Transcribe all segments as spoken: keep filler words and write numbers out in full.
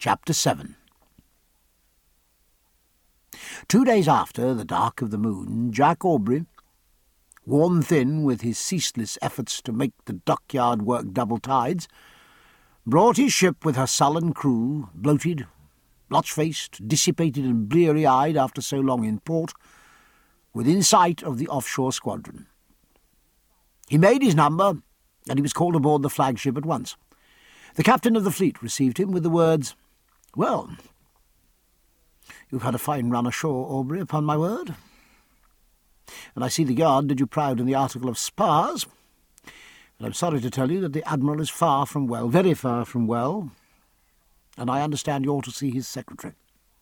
Chapter seven. Two days after the dark of the moon, Jack Aubrey, worn thin with his ceaseless efforts to make the dockyard work double tides, brought his ship with her sullen crew, bloated, blotch-faced, dissipated and bleary-eyed after so long in port, within sight of the offshore squadron. He made his number, and he was called aboard the flagship at once. The captain of the fleet received him with the words, "Well, you've had a fine run ashore, Aubrey, upon my word. And I see the yard did you proud in the article of spars. But I'm sorry to tell you that the Admiral is far from well, very far from well, and I understand you ought to see his secretary."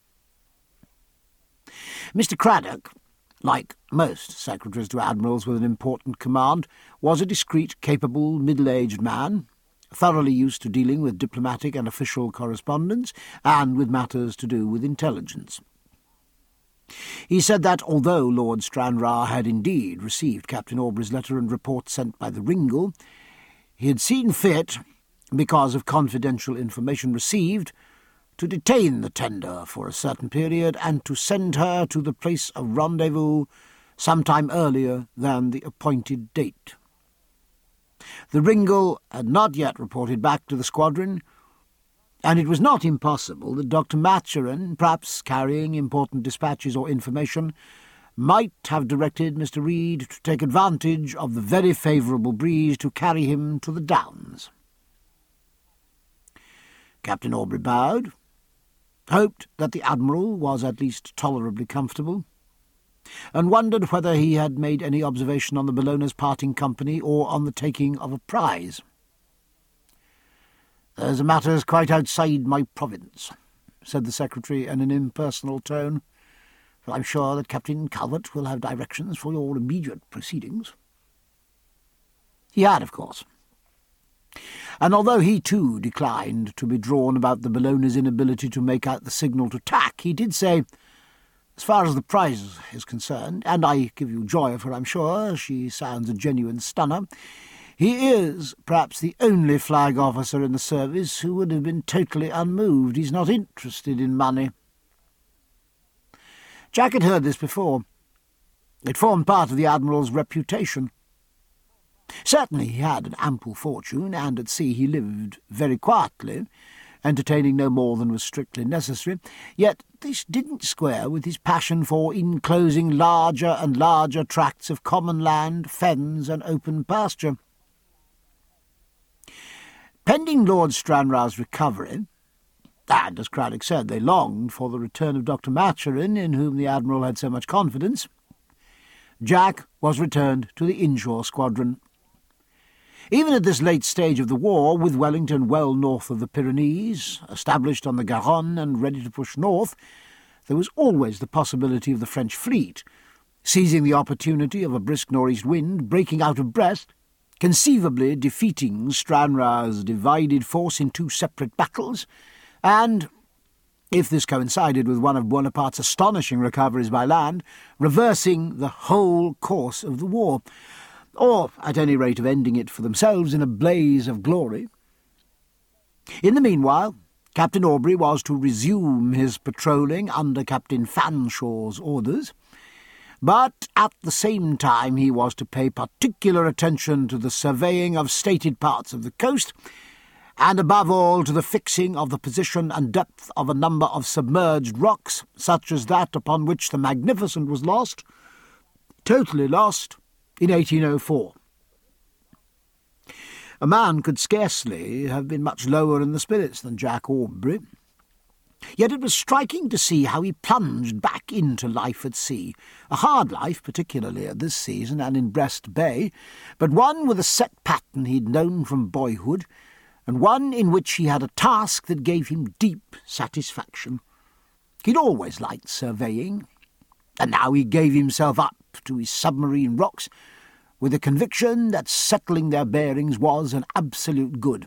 Mister Craddock, like most secretaries to admirals with an important command, was a discreet, capable, middle-aged man, thoroughly used to dealing with diplomatic and official correspondence, and with matters to do with intelligence. He said that, although Lord Stranraer had indeed received Captain Aubrey's letter and report sent by the Ringle, he had seen fit, because of confidential information received, to detain the tender for a certain period and to send her to the place of rendezvous some time earlier than the appointed date. The Ringle had not yet reported back to the squadron, and it was not impossible that Doctor Maturin, perhaps carrying important dispatches or information, might have directed Mister Reed to take advantage of the very favourable breeze to carry him to the Downs. Captain Aubrey bowed, hoped that the Admiral was at least tolerably comfortable, and wondered whether he had made any observation on the Bellona's parting company or on the taking of a prize. "Those matters quite outside my province," said the secretary in an impersonal tone, "but I'm sure that Captain Calvert will have directions for your immediate proceedings." He had, of course. And although he too declined to be drawn about the Bellona's inability to make out the signal to tack, he did say, "As far as the prize is concerned, and I give you joy of her, I'm sure, she sounds a genuine stunner, he is perhaps the only flag officer in the service who would have been totally unmoved. He's not interested in money." Jack had heard this before. It formed part of the Admiral's reputation. Certainly he had an ample fortune, and at sea he lived very quietly, entertaining no more than was strictly necessary, yet this didn't square with his passion for enclosing larger and larger tracts of common land, fens, and open pasture. Pending Lord Stranraer's recovery, and, as Craddock said, they longed for the return of Doctor Maturin, in whom the Admiral had so much confidence, Jack was returned to the inshore squadron. Even at this late stage of the war, with Wellington well north of the Pyrenees, established on the Garonne and ready to push north, there was always the possibility of the French fleet, seizing the opportunity of a brisk northeast wind, breaking out of Brest, conceivably defeating Stranraer's divided force in two separate battles, and, if this coincided with one of Bonaparte's astonishing recoveries by land, reversing the whole course of the war, or at any rate of ending it for themselves in a blaze of glory. In the meanwhile, Captain Aubrey was to resume his patrolling under Captain Fanshaw's orders, but at the same time he was to pay particular attention to the surveying of stated parts of the coast, and above all to the fixing of the position and depth of a number of submerged rocks, such as that upon which the Magnificent was lost, totally lost, in eighteen oh four. A man could scarcely have been much lower in the spirits than Jack Aubrey. Yet it was striking to see how he plunged back into life at sea, a hard life, particularly at this season and in Brest Bay, but one with a set pattern he'd known from boyhood, and one in which he had a task that gave him deep satisfaction. He'd always liked surveying, and now he gave himself up to his submarine rocks with the conviction that settling their bearings was an absolute good.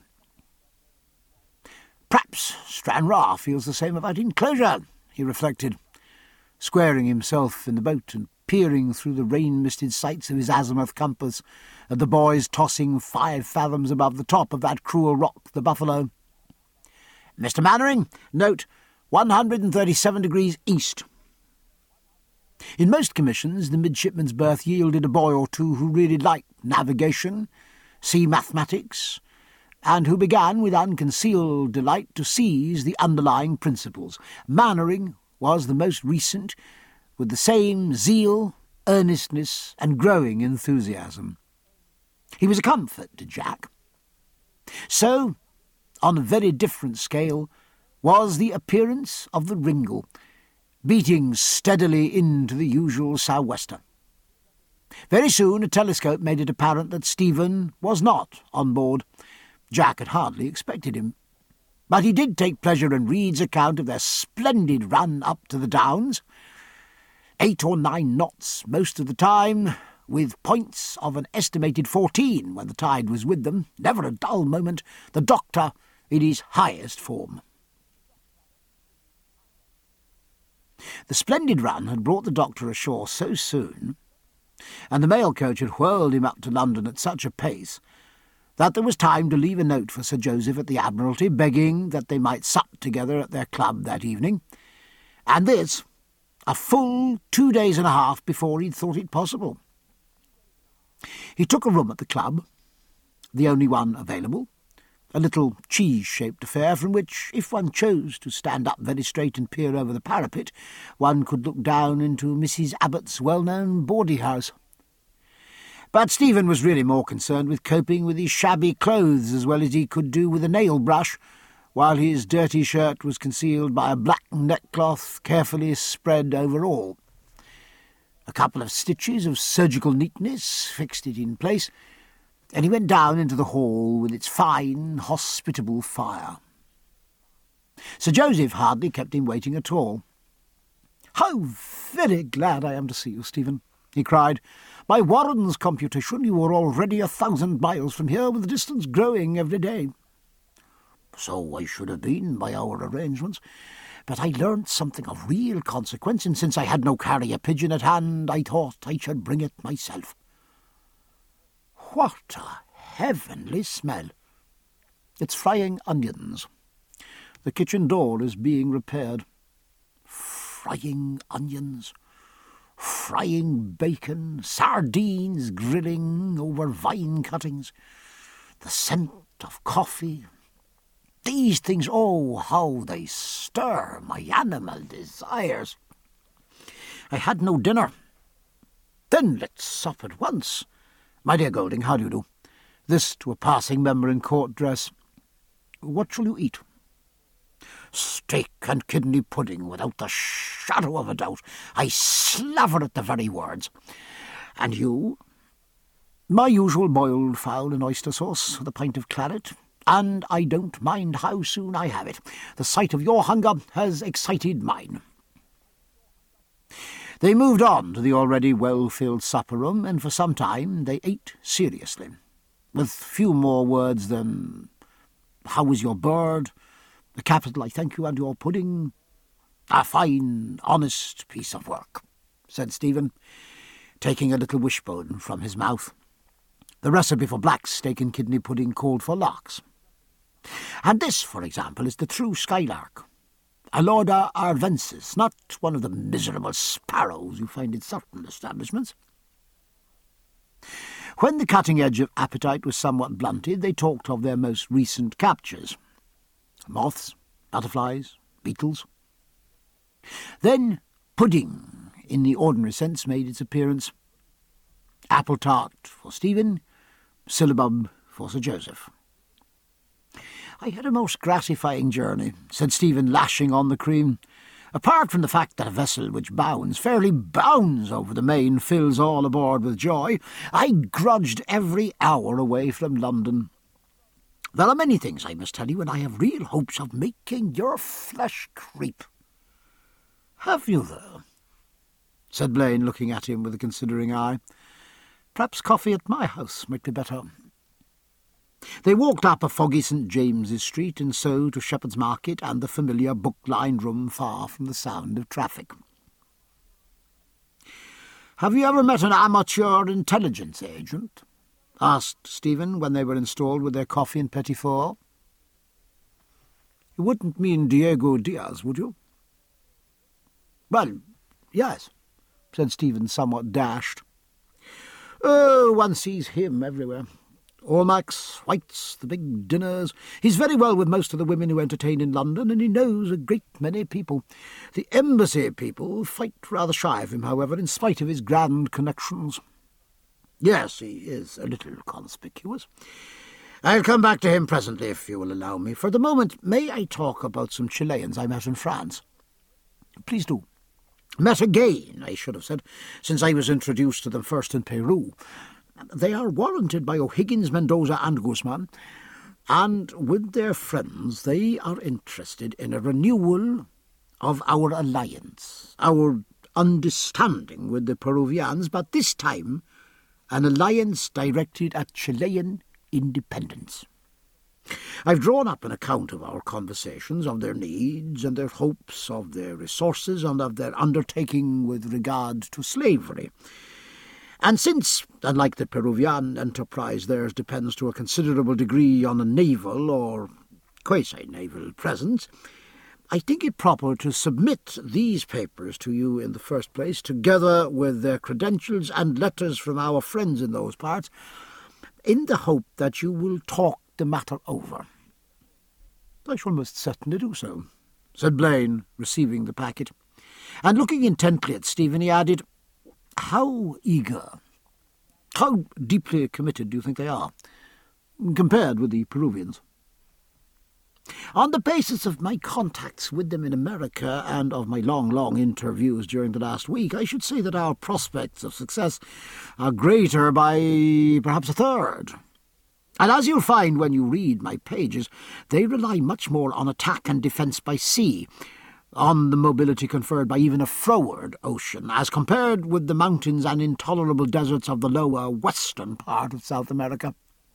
"Perhaps Stranraer feels the same about enclosure," he reflected, squaring himself in the boat and peering through the rain-misted sights of his azimuth compass at the boys tossing five fathoms above the top of that cruel rock, the Buffalo. Mister Mannering, note one hundred thirty-seven degrees east. In most commissions, the midshipman's berth yielded a boy or two who really liked navigation, sea mathematics, and who began with unconcealed delight to seize the underlying principles. Mannering was the most recent, with the same zeal, earnestness, and growing enthusiasm. He was a comfort to Jack. So, on a very different scale, was the appearance of the Ringle, beating steadily into the usual sou'wester. Very soon a telescope made it apparent that Stephen was not on board. Jack had hardly expected him. But he did take pleasure in Reed's account of their splendid run up to the Downs. Eight or nine knots most of the time, with points of an estimated fourteen when the tide was with them, never a dull moment, the doctor in his highest form. The splendid run had brought the doctor ashore so soon, and the mail coach had whirled him up to London at such a pace, that there was time to leave a note for Sir Joseph at the Admiralty, begging that they might sup together at their club that evening, and this a full two days and a half before he'd thought it possible. He took a room at the club, the only one available, a little cheese-shaped affair from which, if one chose to stand up very straight and peer over the parapet, one could look down into Missus Abbott's well-known bawdy house. But Stephen was really more concerned with coping with his shabby clothes as well as he could do with a nail-brush, while his dirty shirt was concealed by a black neckcloth carefully spread over all. A couple of stitches of surgical neatness fixed it in place, and he went down into the hall with its fine, hospitable fire. Sir Joseph hardly kept him waiting at all. "How very glad I am to see you, Stephen," he cried. "By Warren's computation, you are already a thousand miles from here, with the distance growing every day." "So I should have been by our arrangements, but I learnt something of real consequence, and since I had no carrier pigeon at hand, I thought I should bring it myself." "What a heavenly smell!" "It's frying onions. The kitchen door is being repaired." Frying onions, frying bacon, sardines grilling over vine cuttings, the scent of coffee. These things, oh, how they stir my animal desires. I had no dinner. Then let's sup at once. My dear Golding, how do you do? This to a passing member in court dress. What shall you eat? Steak and kidney pudding, without the shadow of a doubt. I slaver at the very words. And you? My usual boiled fowl and oyster sauce with a pint of claret, and I don't mind how soon I have it. The sight of your hunger has excited mine." They moved on to the already well-filled supper-room, and for some time they ate seriously, with few more words than, "How was your bird?" "A capital, I thank you, and your pudding?" "A fine, honest piece of work," said Stephen, taking a little wishbone from his mouth. The recipe for black steak and kidney pudding called for larks. "And this, for example, is the true skylark. Alauda arvensis, not one of the miserable sparrows you find in certain establishments." When the cutting edge of appetite was somewhat blunted, they talked of their most recent captures. Moths, butterflies, beetles. Then pudding, in the ordinary sense, made its appearance. Apple tart for Stephen, syllabub for Sir Joseph. "I had a most gratifying journey," said Stephen, lashing on the cream. "Apart from the fact that a vessel which bounds, fairly bounds over the main, fills all aboard with joy, I grudged every hour away from London. There are many things, I must tell you, and I have real hopes of making your flesh creep." "Have you, though?" said Blaine, looking at him with a considering eye. "Perhaps coffee at my house might be better." They walked up a foggy St James's Street, and so to Shepherd's Market and the familiar book-lined room far from the sound of traffic. "Have you ever met an amateur intelligence agent?" asked Stephen when they were installed with their coffee and petit four. You wouldn't mean Diego Diaz, would you?" "Well, yes," said Stephen, somewhat dashed. "Oh, one sees him everywhere. Almack's, White's, the big dinners. He's very well with most of the women who entertain in London, and he knows a great many people. The embassy people fight rather shy of him, however, in spite of his grand connections. Yes, he is a little conspicuous. I'll come back to him presently, if you will allow me. For the moment, may I talk about some Chileans I met in France?" "Please do." "Met again, I should have said, since I was introduced to them first in Peru. They are warranted by O'Higgins, Mendoza, and Guzman, and with their friends they are interested in a renewal of our alliance, our understanding with the Peruvians, but this time an alliance directed at Chilean independence. I've drawn up an account of our conversations, of their needs and their hopes, of their resources, and of their undertaking with regard to slavery. And since, unlike the Peruvian enterprise, theirs depends to a considerable degree on a naval or quasi-naval presence, I think it proper to submit these papers to you in the first place, together with their credentials and letters from our friends in those parts, in the hope that you will talk the matter over." "I shall most certainly do so," said Blaine, receiving the packet. And looking intently at Stephen, he added, "How eager, how deeply committed do you think they are, compared with the Peruvians?" "On the basis of my contacts with them in America and of my long, long interviews during the last week, I should say that our prospects of success are greater by perhaps a third. And as you'll find when you read my pages, they rely much more on attack and defence by sea, on the mobility conferred by even a froward ocean, as compared with the mountains and intolerable deserts of the lower western part of South America.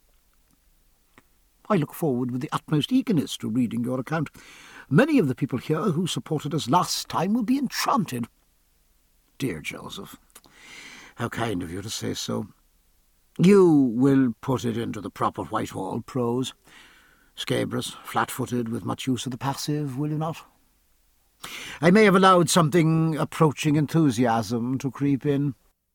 I look forward with the utmost eagerness to reading your account. Many of the people here who supported us last time will be enchanted." "Dear Joseph, how kind of you to say so. You will put it into the proper Whitehall prose, scabrous, flat-footed, with much use of the passive, will you not? I may have allowed something approaching enthusiasm to creep in."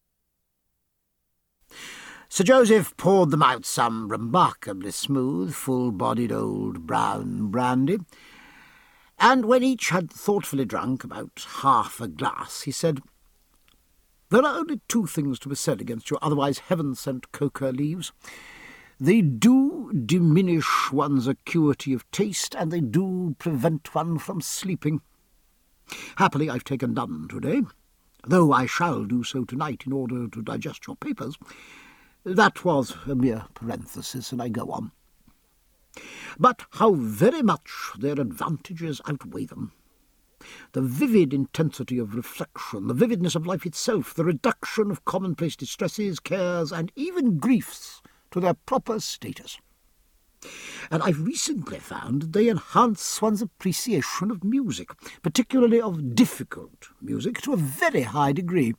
Sir Joseph poured them out some remarkably smooth, full-bodied old brown brandy, and when each had thoughtfully drunk about half a glass, he said, "There are only two things to be said against your otherwise heaven-sent coca leaves. They do diminish one's acuity of taste, and they do prevent one from sleeping. Happily I've taken none to-day, though I shall do so tonight in order to digest your papers. That was a mere parenthesis, and I go on. But how very much their advantages outweigh them. The vivid intensity of reflection, the vividness of life itself, the reduction of commonplace distresses, cares, and even griefs to their proper status. And I've recently found that they enhance one's appreciation of music, particularly of difficult music, to a very high degree."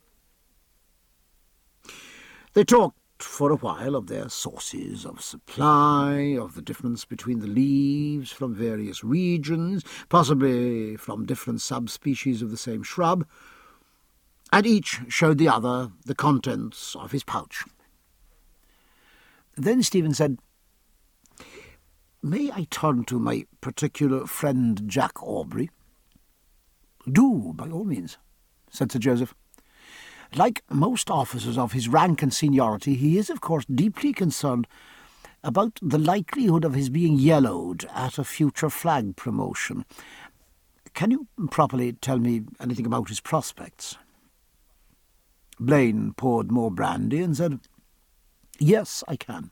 They talked for a while of their sources of supply, of the difference between the leaves from various regions, possibly from different subspecies of the same shrub, and each showed the other the contents of his pouch. Then Stephen said, "May I turn to my particular friend Jack Aubrey?" "Do, by all means," said Sir Joseph. "Like most officers of his rank and seniority, he is, of course, deeply concerned about the likelihood of his being yellowed at a future flag promotion. Can you properly tell me anything about his prospects?" Blaine poured more brandy and said, "Yes, I can.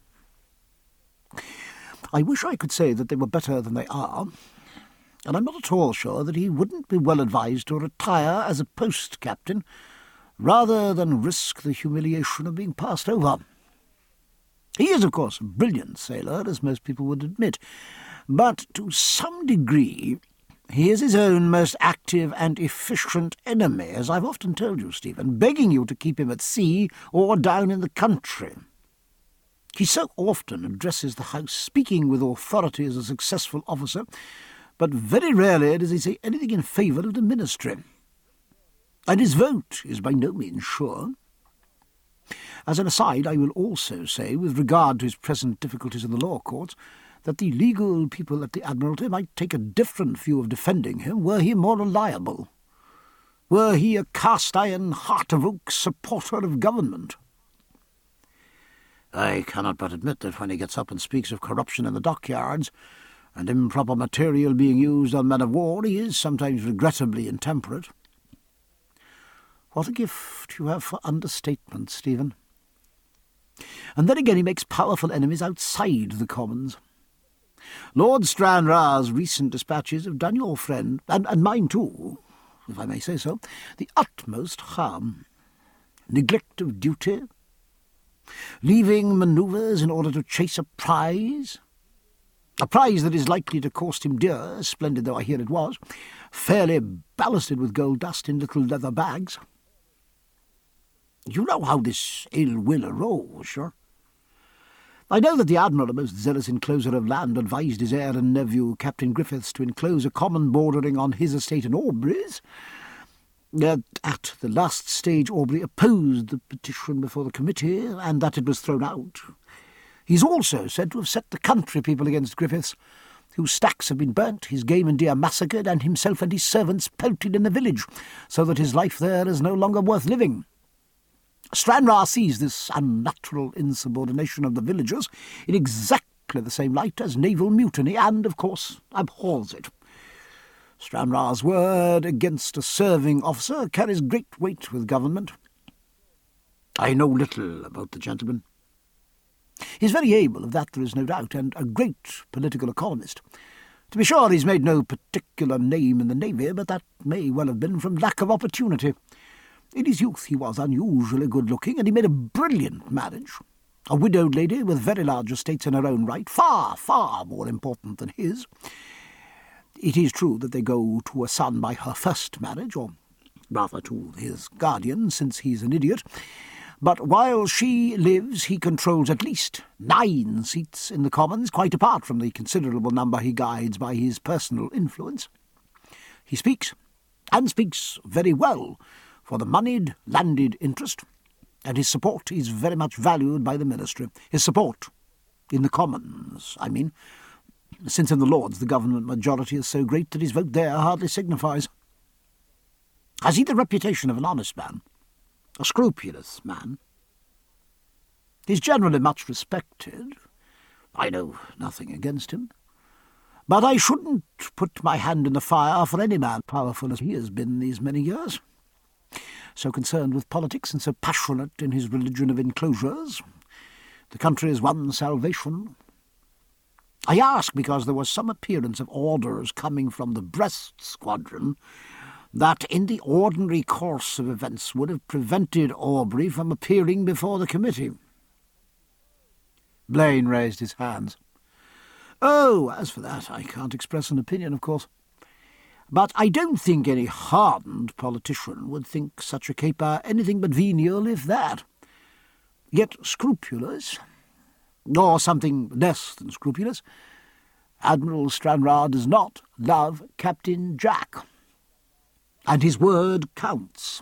I wish I could say that they were better than they are, and I'm not at all sure that he wouldn't be well advised to retire as a post-captain rather than risk the humiliation of being passed over. He is, of course, a brilliant sailor, as most people would admit, but to some degree he is his own most active and efficient enemy, as I've often told you, Stephen, begging you to keep him at sea or down in the country. He so often addresses the House, speaking with authority as a successful officer, but very rarely does he say anything in favour of the ministry. And his vote is by no means sure. As an aside, I will also say, with regard to his present difficulties in the law courts, that the legal people at the Admiralty might take a different view of defending him were he more reliable, were he a cast-iron, heart-of-oak supporter of government. I cannot but admit that when he gets up and speaks of corruption in the dockyards and improper material being used on men-of-war, he is sometimes regrettably intemperate. What a gift you have for understatement, Stephen. And then again he makes powerful enemies outside the Commons. Lord Stranraer's recent dispatches have done your friend, and, and mine too, if I may say so, the utmost harm. Neglect of duty, leaving manoeuvres in order to chase a prize, a prize that is likely to cost him dear, splendid though I hear it was, fairly ballasted with gold dust in little leather bags. You know how this ill will arose, sure? I know that the Admiral, a most zealous encloser of land, advised his heir and nephew, Captain Griffiths, to enclose a common bordering on his estate in Aubrey's. That at the last stage Aubrey opposed the petition before the committee, and that it was thrown out. He's also said to have set the country people against Griffiths, whose stacks have been burnt, his game and deer massacred, and himself and his servants pelted in the village, so that his life there is no longer worth living. Stranraer sees this unnatural insubordination of the villagers in exactly the same light as naval mutiny, and, of course, abhors it. Stranraer's word against a serving officer carries great weight with government. I know little about the gentleman. He's very able, of that there is no doubt, and a great political economist. To be sure, he's made no particular name in the Navy, but that may well have been from lack of opportunity. In his youth he was unusually good-looking, and he made a brilliant marriage. A widowed lady with very large estates in her own right, far, far more important than his. It is true that they go to a son by her first marriage, or rather to his guardian, since he's an idiot. But while she lives, he controls at least nine seats in the Commons, quite apart from the considerable number he guides by his personal influence. He speaks, and speaks very well, for the moneyed, landed interest, and his support is very much valued by the ministry. His support in the Commons, I mean, since in the Lords the government majority is so great that his vote there hardly signifies. Has he the reputation of an honest man, a scrupulous man? He's generally much respected. I know nothing against him. But I shouldn't put my hand in the fire for any man powerful as he has been these many years. So concerned with politics and so passionate in his religion of enclosures. The country's one salvation. I ask because there was some appearance of orders coming from the Brest squadron that in the ordinary course of events would have prevented Aubrey from appearing before the committee. Blaine raised his hands. Oh, as for that, I can't express an opinion, of course. But I don't think any hardened politician would think such a caper anything but venial, if that. Yet scrupulous, or something less than scrupulous, Admiral Stranraer does not love Captain Jack, and his word counts.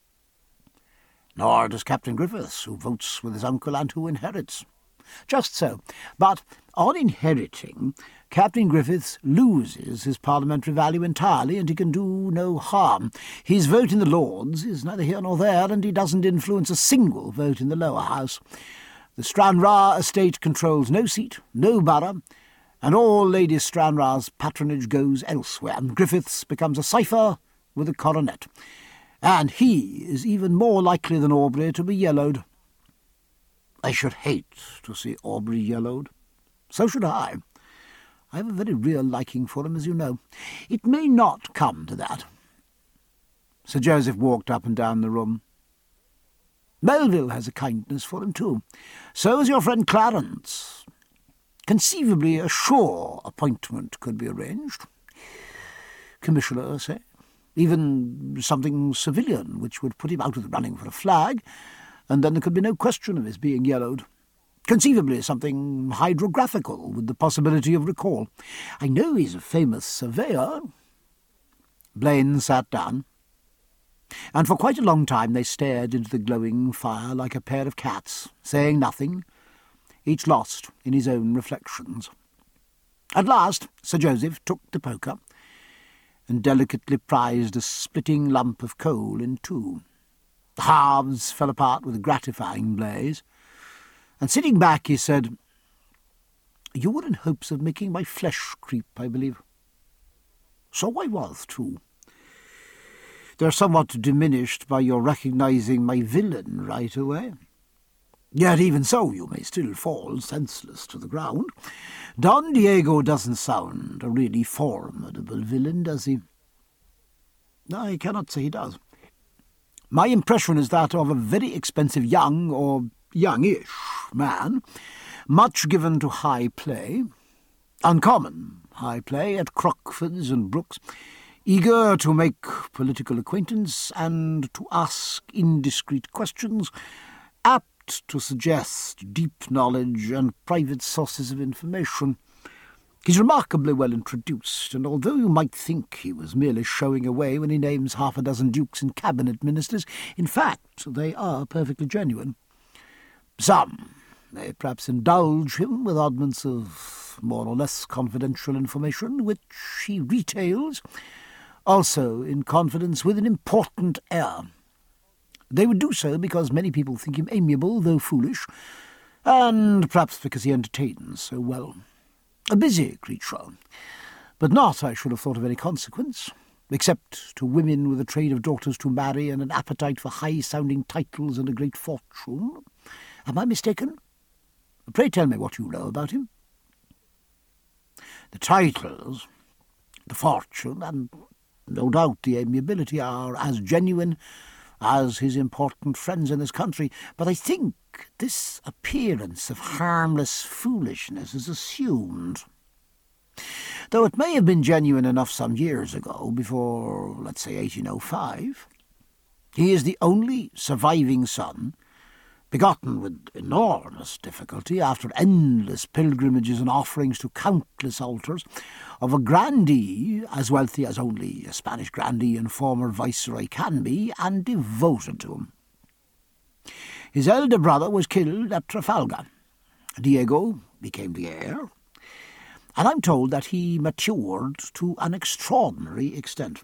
Nor does Captain Griffiths, who votes with his uncle and who inherits. Just so, but on inheriting, Captain Griffiths loses his parliamentary value entirely, and he can do no harm. His vote in the Lords is neither here nor there, and he doesn't influence a single vote in the lower house. The Stranraer estate controls no seat, no borough, and all Lady Stranraer's patronage goes elsewhere, and Griffiths becomes a cipher with a coronet. And he is even more likely than Aubrey to be yellowed. I should hate to see Aubrey yellowed. So should I. I have a very real liking for him, as you know. It may not come to that. Sir Joseph walked up and down the room. Melville has a kindness for him, too. So has your friend Clarence. Conceivably a sure appointment could be arranged. Commissioner, say. Even something civilian, which would put him out of the running for a flag, and then there could be no question of his being yellowed. Conceivably something hydrographical with the possibility of recall. I know he's a famous surveyor." Blaine sat down, and for quite a long time they stared into the glowing fire like a pair of cats, saying nothing, each lost in his own reflections. At last Sir Joseph took the poker and delicately prized a splitting lump of coal in two. The halves fell apart with a gratifying blaze, and sitting back he said, "You were in hopes of making my flesh creep, I believe." "So I was, too. They're somewhat diminished by your recognising my villain right away. Yet even so you may still fall senseless to the ground. Don Diego doesn't sound a really formidable villain, does he?" "I cannot say he does. My impression is that of a very expensive young, or youngish, man, much given to high play, uncommon high play at Crockford's and Brooks, eager to make political acquaintance and to ask indiscreet questions, apt to suggest deep knowledge and private sources of information. He's remarkably well introduced, and although you might think he was merely showing away when he names half a dozen dukes and cabinet ministers, in fact they are perfectly genuine. Some may perhaps indulge him with oddments of more or less confidential information, which he retails, also in confidence with an important air. They would do so because many people think him amiable, though foolish, and perhaps because he entertains so well. A busy creature, but not, I should have thought, of any consequence, except to women with a train of daughters to marry and an appetite for high-sounding titles and a great fortune. Am I mistaken? Pray tell me what you know about him." "The titles, the fortune, and no doubt the amiability are as genuine as his important friends in this country, but I think this appearance of harmless foolishness is assumed. Though it may have been genuine enough some years ago, before, let's say, eighteen oh five, he is the only surviving son, begotten with enormous difficulty after endless pilgrimages and offerings to countless altars, of a grandee as wealthy as only a Spanish grandee and former viceroy can be, and devoted to him. His elder brother was killed at Trafalgar. Diego became the heir, and I'm told that he matured to an extraordinary extent.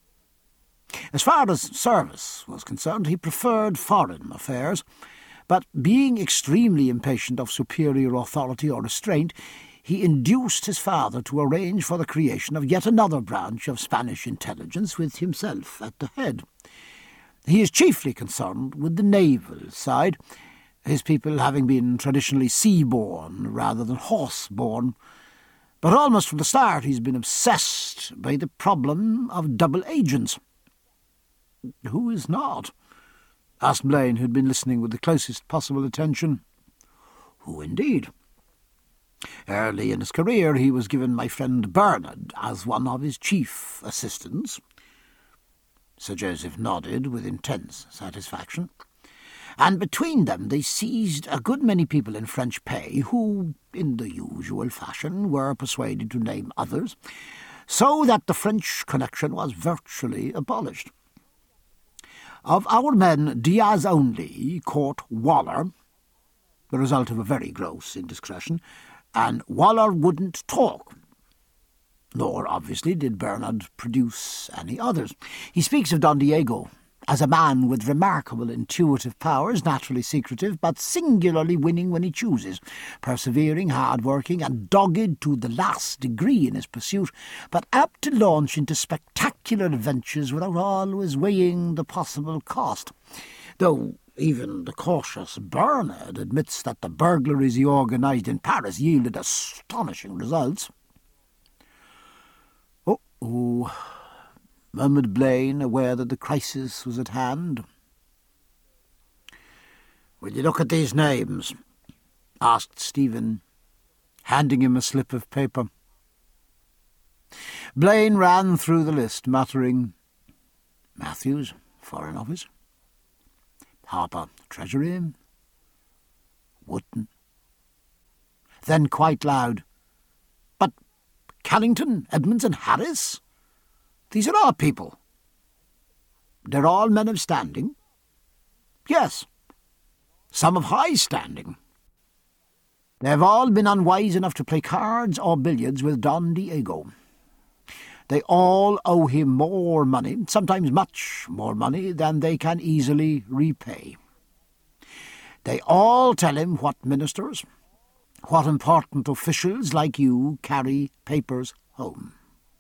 As far as service was concerned, he preferred foreign affairs, but being extremely impatient of superior authority or restraint, he induced his father to arrange for the creation of yet another branch of Spanish intelligence with himself at the head. He is chiefly concerned with the naval side, his people having been traditionally sea-born rather than horse-born, but almost from the start he's been obsessed by the problem of double agents." "Who is not?" asked Blaine, who had been listening with the closest possible attention. "Who indeed? Early in his career he was given my friend Bernard as one of his chief assistants." Sir Joseph nodded with intense satisfaction. "And between them they seized a good many people in French pay who, in the usual fashion, were persuaded to name others, so that the French connection was virtually abolished. Of our men, Diaz only caught Waller, the result of a very gross indiscretion, and Waller wouldn't talk. Nor, obviously, did Bernard produce any others. He speaks of Don Diego as a man with remarkable intuitive powers, naturally secretive, but singularly winning when he chooses, persevering, hard-working, and dogged to the last degree in his pursuit, but apt to launch into spectacular adventures without always weighing the possible cost, though even the cautious Bernard admits that the burglaries he organised in Paris yielded astonishing results." "Oh-oh," murmured Blaine, aware that the crisis was at hand. "Will you look at these names?" asked Stephen, handing him a slip of paper. Blaine ran through the list, muttering, "Matthews, Foreign Office. Harper, Treasury. Wootton, Then quite loud, "But Callington, Edmonds and Harris? These are our people. They're all men of standing?" "Yes, some of high standing. They've all been unwise enough to play cards or billiards with Don Diego. They all owe him more money, sometimes much more money, than they can easily repay. They all tell him what ministers, what important officials like you carry papers home.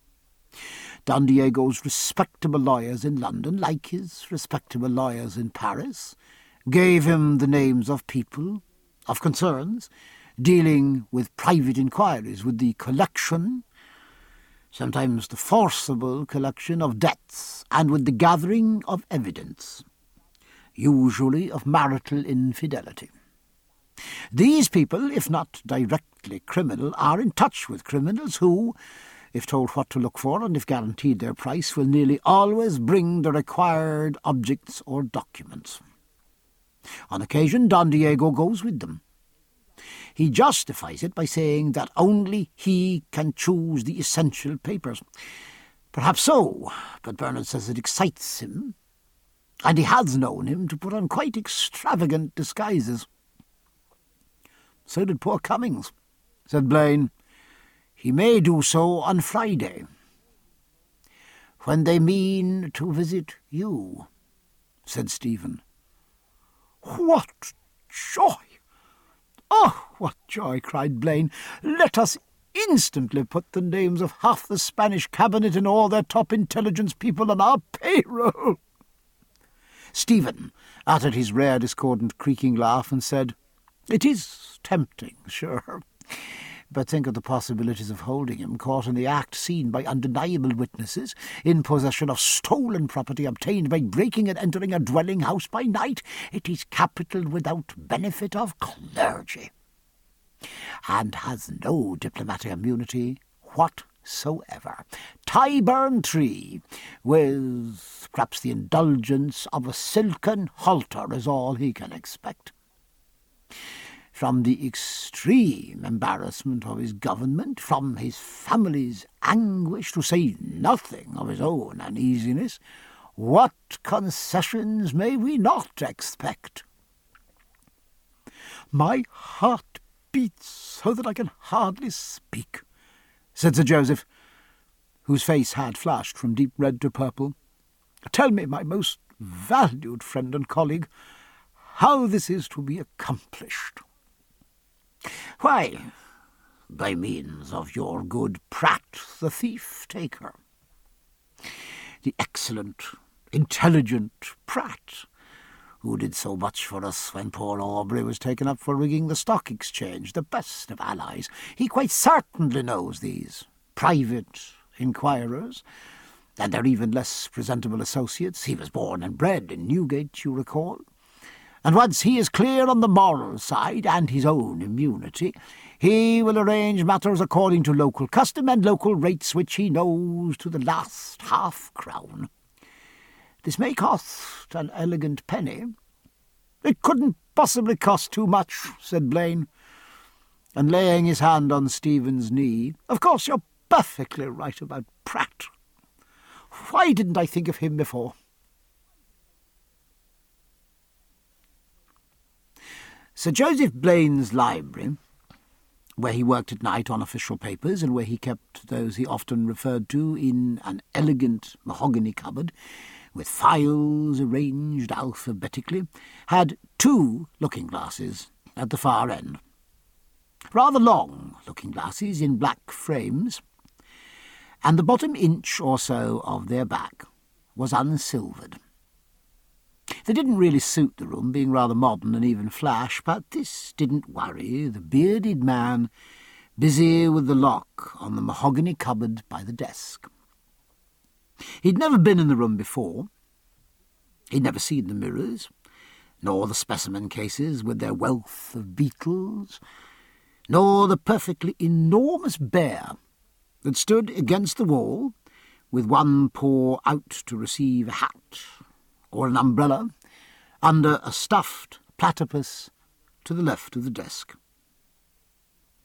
Don Diego's respectable lawyers in London, like his respectable lawyers in Paris, gave him the names of people, of concerns, dealing with private inquiries, with the collection, sometimes the forcible collection of debts, and with the gathering of evidence, usually of marital infidelity. These people, if not directly criminal, are in touch with criminals who, if told what to look for and if guaranteed their price, will nearly always bring the required objects or documents. On occasion, Don Diego goes with them. He justifies it by saying that only he can choose the essential papers. Perhaps so, but Bernard says it excites him, and he has known him to put on quite extravagant disguises. "So did poor Cummings," said Blaine. "He may do so on Friday." "When they mean to visit you," said Stephen. "What joy! Oh, what joy!" cried Blaine. "Let us instantly put the names of half the Spanish cabinet and all their top intelligence people on our payroll." Stephen uttered his rare discordant creaking laugh and said, "It is tempting, sure. But think of the possibilities of holding him, caught in the act, seen by undeniable witnesses, in possession of stolen property obtained by breaking and entering a dwelling house by night. It is capital without benefit of clergy, and has no diplomatic immunity whatsoever. Tyburn Tree, with perhaps the indulgence of a silken halter, is all he can expect. From the extreme embarrassment of his government, from his family's anguish, to say nothing of his own uneasiness, what concessions may we not expect?" "My heart beats so that I can hardly speak," said Sir Joseph, whose face had flushed from deep red to purple. "Tell me, my most valued friend and colleague, how this is to be accomplished." "Why, by means of your good Pratt, the thief-taker. The excellent, intelligent Pratt, who did so much for us when poor Aubrey was taken up for rigging the stock exchange, the best of allies. He quite certainly knows these private inquirers, and their even less presentable associates. He was born and bred in Newgate, you recall. And once he is clear on the moral side and his own immunity, he will arrange matters according to local custom and local rates, which he knows to the last half-crown. This may cost an elegant penny." "It couldn't possibly cost too much," said Blaine, and laying his hand on Stephen's knee, "Of course you're perfectly right about Pratt. Why didn't I think of him before?" Sir Joseph Blaine's library, where he worked at night on official papers and where he kept those he often referred to in an elegant mahogany cupboard, with files arranged alphabetically, had two looking-glasses at the far end. Rather long looking-glasses in black frames, and the bottom inch or so of their back was unsilvered. They didn't really suit the room, being rather modern and even flash, but this didn't worry the bearded man busy with the lock on the mahogany cupboard by the desk. He'd never been in the room before. He'd never seen the mirrors, nor the specimen cases with their wealth of beetles, nor the perfectly enormous bear that stood against the wall, with one paw out to receive a hat or an umbrella, under a stuffed platypus to the left of the desk.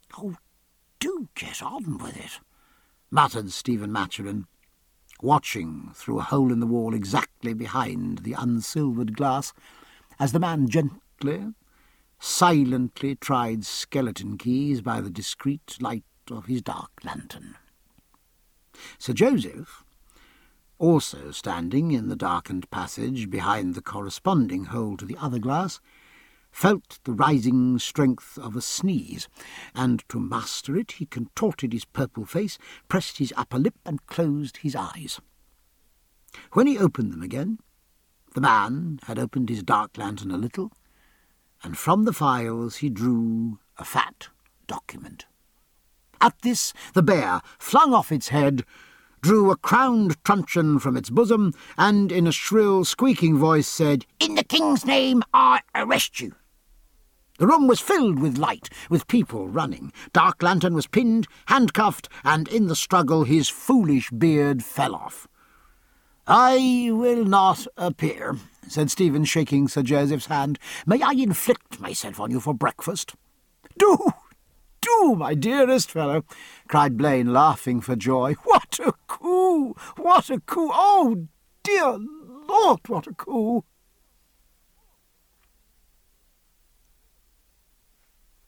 "Oh, do get on with it," muttered Stephen Maturin, watching through a hole in the wall exactly behind the unsilvered glass, as the man gently, silently tried skeleton keys by the discreet light of his dark lantern. Sir Joseph, also standing in the darkened passage behind the corresponding hole to the other glass, felt the rising strength of a sneeze, and to master it he contorted his purple face, pressed his upper lip, and closed his eyes. When he opened them again, the man had opened his dark lantern a little, and from the files he drew a fat document. At this the bear flung off its head, drew a crowned truncheon from its bosom, and in a shrill, squeaking voice said, "In the King's name I arrest you." The room was filled with light, with people running. Dark Lantern was pinned, handcuffed, and in the struggle his foolish beard fell off. "I will not appear," said Stephen, shaking Sir Joseph's hand. "May I inflict myself on you for breakfast?" "Do, do, my dearest fellow," cried Blaine, laughing for joy. "What a coup! What a coup! Oh, dear Lord, what a coup!"